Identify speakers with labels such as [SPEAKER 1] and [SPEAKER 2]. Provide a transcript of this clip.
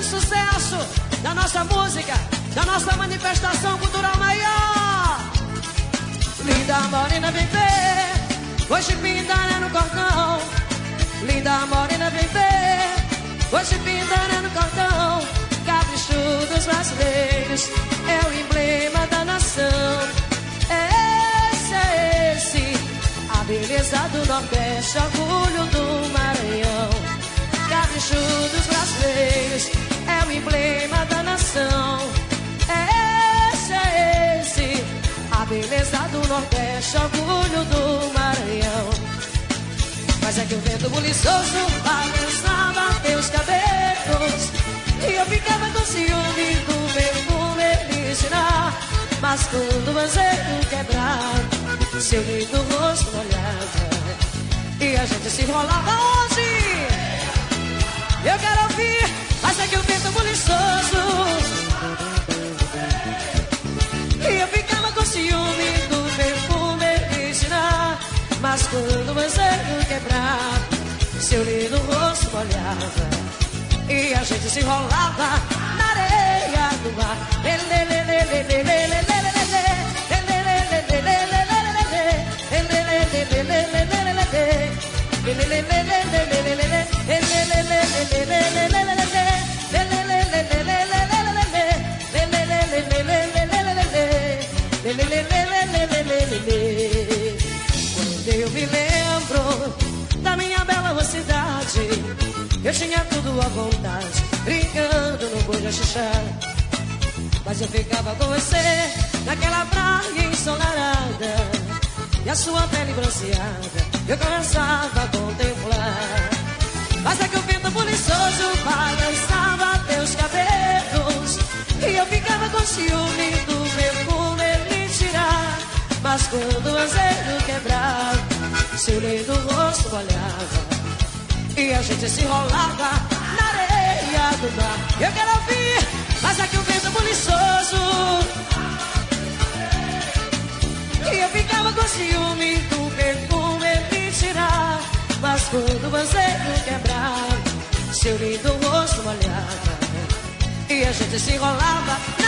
[SPEAKER 1] sucesso da nossa música, da nossa manifestação cultural maior. Linda morena vem ver, hoje pintada no cordão. Linda morena vem ver, hoje pintada no cordão. Capricho dos brasileiros é o emblema da nação. Esse, a beleza do Nordeste, orgulho do Maranhão. Capricho dos brasileiros é o emblema da nação. Esse, a beleza do Nordeste, orgulho do Maranhão. Mas é que o vento buliçoso balançava teus cabelos e eu ficava com ciúme do perfume medicinal. Mas quando o banzeiro quebrava, seu lindo rosto molhava e a gente se enrolava hoje. Eu quero ouvir, mas é que o vento buliçoso e eu ficava com ciúme do perfume medicinal. Mas quando o banzeiro quebrava, seu lindo rosto molhava e a gente se enrolava na areia do mar. Quando eu me lembro da minha bela mocidade, eu tinha tudo à vontade, brincando no boi de xixá. Mas eu ficava com você naquela praia ensolarada e a sua pele bronzeada eu começava a contemplar. Mas é que o vento buliçoso balançava teus cabelos e eu ficava com ciúme do perfume me tirar. Mas quando o azedo quebrava, seu lindo rosto molhava e a gente se enrolava na areia do mar. Eu quero ouvir, mas é que o vento buliçoso e eu ficava com ciúme do perfume me tirar. Mas quando o banzeiro quebrava, seu lindo rosto molhava e a gente se enrolava na